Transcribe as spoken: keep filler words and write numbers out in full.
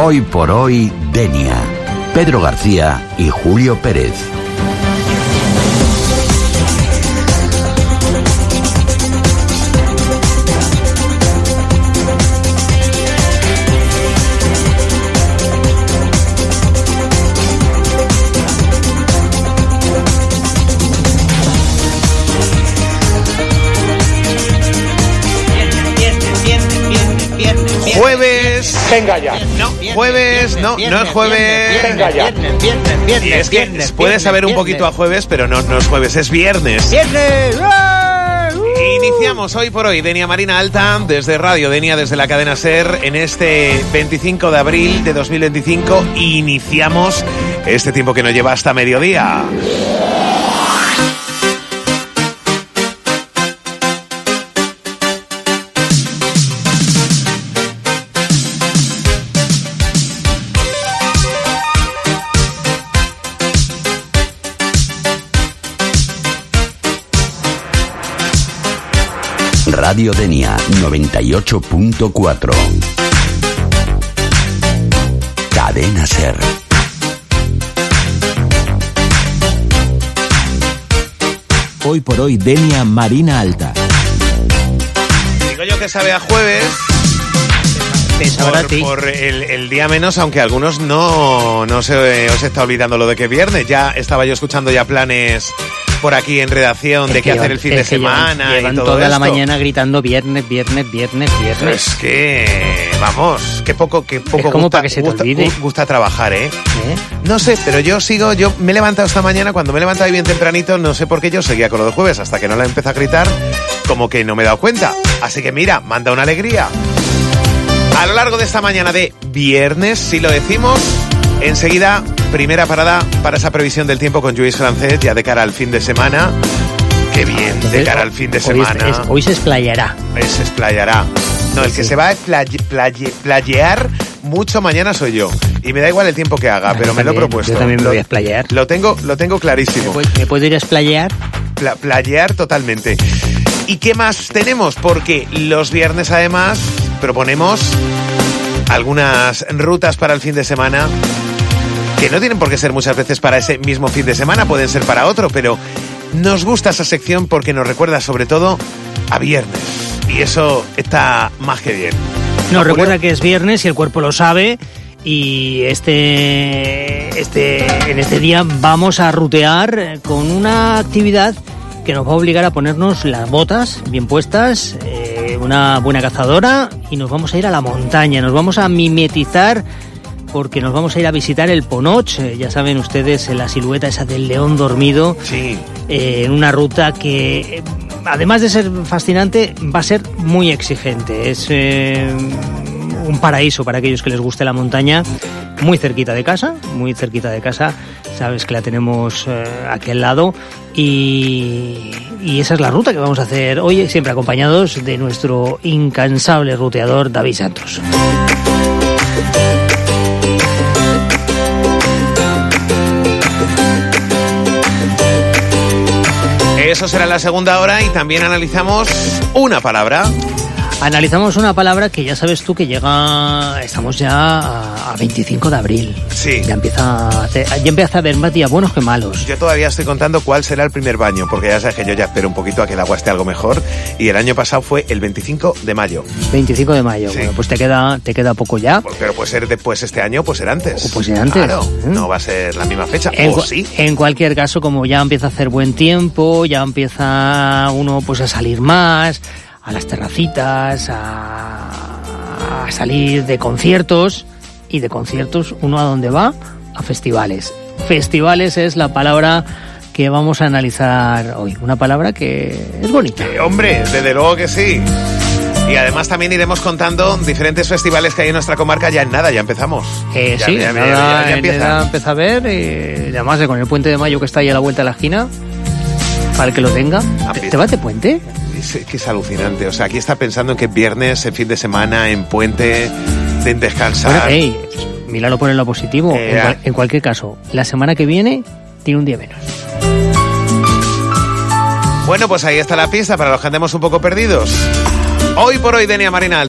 Hoy por hoy, Denia. Pedro García y Julio Pérez. Jueves. Venga ya. No, jueves, no, no es jueves. Venga ya. Viernes, viernes, viernes. Y es que viernes, puede viernes, saber un viernes. poquito a jueves, pero no, no es jueves, es viernes. ¡Viernes! ¡Ah! ¡Uh! Iniciamos hoy por hoy Denia Marina Alta desde Radio Denia, desde la cadena SER, en este veinticinco de abril de dos mil veinticinco. Iniciamos este tiempo que nos lleva hasta mediodía. Radio Denia noventa y ocho punto cuatro. Cadena SER. Hoy por hoy, Denia Marina Alta. Digo yo que sabe a jueves Te sabrá a por, ti. por el, el día menos, aunque algunos no, no se os está olvidando lo de que es viernes. Ya estaba yo escuchando ya planes por aquí en redacción de Es qué que hacer llevan- el fin de es que llevan- semana llevan y todo toda la esto. mañana gritando viernes, viernes, viernes, viernes. Es que, vamos, qué poco, qué poco Es como gusta, para que se te gusta, olvide. gu- gusta trabajar, ¿eh? ¿Eh? No sé, pero yo sigo, yo me he levantado esta mañana, cuando me he levantado bien tempranito, no sé por qué yo seguía con lo de jueves, hasta que no la empecé a gritar, como que no me he dado cuenta. Así que mira, manda una alegría. A lo largo de esta mañana de viernes, si lo decimos, enseguida, primera parada para esa previsión del tiempo con Lluís Francés, ya de cara al fin de semana. Qué bien, Entonces, de cara al fin de hoy semana. es- hoy se explayará. Eh, Se explayará. No, el que Sí. se va a playe- playe- playear mucho mañana soy yo. Y me da igual el tiempo que haga, Yo pero me lo he también, propuesto. yo también me Lo- voy a explayar. Lo tengo, lo tengo ¿Me clarísimo. puedo, me puedo ir a explayar? Pla- playear totalmente. ¿Y qué más tenemos? Porque los viernes además proponemos algunas rutas para el fin de semana que no tienen por qué ser muchas veces para ese mismo fin de semana, pueden ser para otro, pero nos gusta esa sección porque nos recuerda sobre todo a viernes. Y eso está más que bien. No, ¿No, recuerda Julio? que es viernes y el cuerpo lo sabe. Y este, este, en este día vamos a rutear con una actividad que nos va a obligar a ponernos las botas bien puestas, eh, una buena cazadora, y nos vamos a ir a la montaña, nos vamos a mimetizar porque nos vamos a ir a visitar el Ponoch, eh, ya saben ustedes, la silueta esa del león dormido, Sí. eh, en una ruta que, eh, además de ser fascinante, va a ser muy exigente. Es eh, un paraíso para aquellos que les guste la montaña, muy cerquita de casa, muy cerquita de casa. Sabes que la tenemos eh, aquí al lado y, y esa es la ruta que vamos a hacer hoy, siempre acompañados de nuestro incansable ruteador David Santos. Eso será la segunda hora y también analizamos una palabra. Analizamos una palabra que ya sabes tú que llega, estamos ya a, a veinticinco de abril. Sí. Ya empieza, a hacer- ya empieza a haber más días buenos que malos. Yo todavía estoy contando cuál será el primer baño, porque ya sabes que yo ya espero un poquito a que el agua esté algo mejor. Y el año pasado fue el veinticinco de mayo. veinticinco de mayo, Sí. bueno, pues te queda, te queda poco ya. Pero puede ser después este año, puede ser antes. O puede ser antes. Claro, ¿Eh? no va a ser la misma fecha. En, O cua- sí. en cualquier caso, como ya empieza a hacer buen tiempo, ya empieza uno pues a salir más, a las terracitas, a, a salir de conciertos, y de conciertos uno a dónde va, a festivales. Festivales es la palabra que vamos a analizar hoy, una palabra que es bonita. Eh, hombre, desde luego que sí. Y además también iremos contando diferentes festivales que hay en nuestra comarca. Ya en nada, ya empezamos. Eh, Ya, sí, ya, ya, nada, ya, ya en empieza. nada empieza a ver, y además de con el puente de mayo que está ahí a la vuelta de la esquina, para el que lo tenga. ¿Te, te va de puente? Es, que es alucinante. O sea, aquí está pensando en que es viernes, en fin de semana, en puente, en descansar. Bueno, hey, míralo por el lado positivo. Eh, en, cual- en cualquier caso, la semana que viene tiene un día menos. Bueno, pues ahí está la pista para los que andemos un poco perdidos. Hoy por hoy, Denia Marina.